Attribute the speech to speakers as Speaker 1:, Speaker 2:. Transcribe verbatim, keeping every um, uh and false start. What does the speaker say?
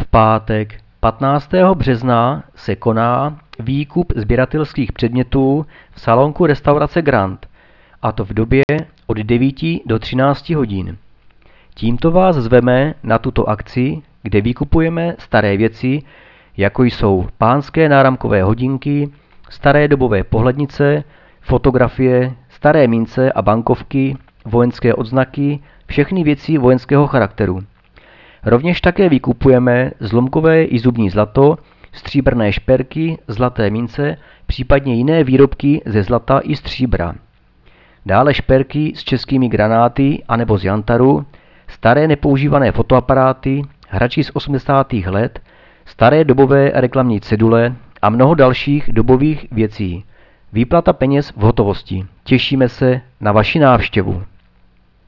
Speaker 1: pátek patnáctého března se koná výkup sběratelských předmětů v salonku restaurace Grand, a to v době od devíti do třinácti hodin. Tímto vás zveme na tuto akci, kde vykupujeme staré věci, jako jsou pánské náramkové hodinky, staré dobové pohlednice, fotografie, staré mince a bankovky, vojenské odznaky, všechny věci vojenského charakteru. Rovněž také vykupujeme zlomkové i zubní zlato, stříbrné šperky, zlaté mince, případně jiné výrobky ze zlata i stříbra. Dále šperky s českými granáty anebo z jantaru, staré nepoužívané fotoaparáty, hračky z osmdesátých let, staré dobové reklamní cedule a mnoho dalších dobových věcí. Výplata peněz v hotovosti. Těšíme se na vaši návštěvu.